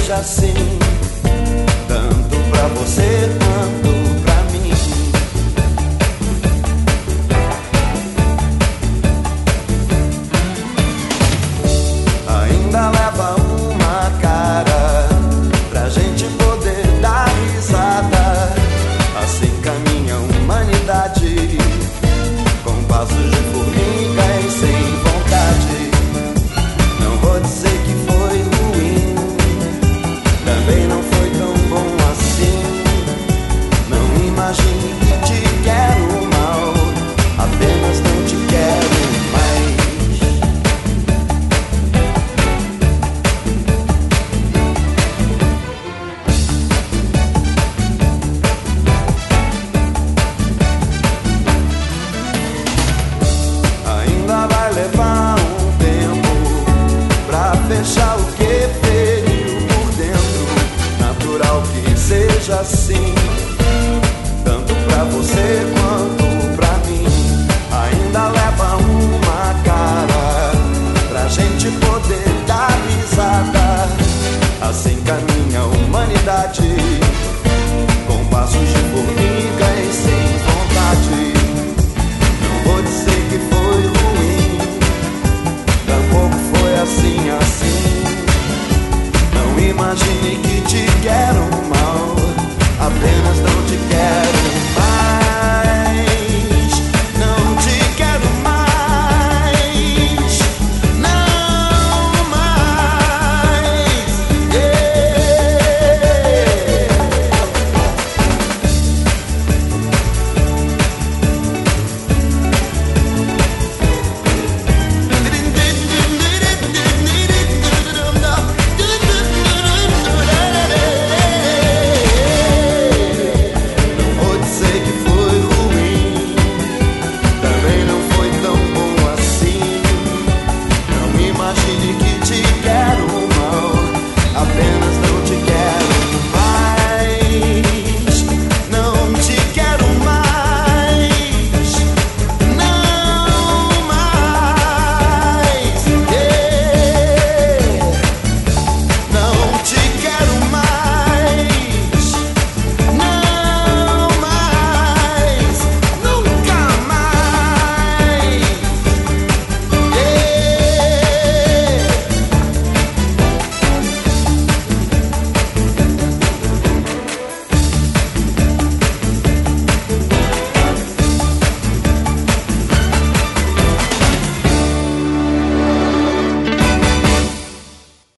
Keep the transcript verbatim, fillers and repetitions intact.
seja assim, tanto pra você quanto pra mim. Ainda leva uma cara pra gente poder dar risada. Assim caminha a humanidade, com passos de formiga e sem vontade. Não vou dizer que foi ruim, também não foi tão bom assim. Não imagine que te quero mal, apenas não te quero mais. Ainda vai levar um tempo pra fechar o que feriu por dentro. Natural que seja assim, tanto pra você quanto pra mim. Ainda leva uma cara pra gente poder dar risada. Assim caminha a humanidade, com passos de formiga e sem vontade. Não vou dizer que foi ruim, tampouco foi assim, assim. Não imagine que te quero mal, apenas não te quero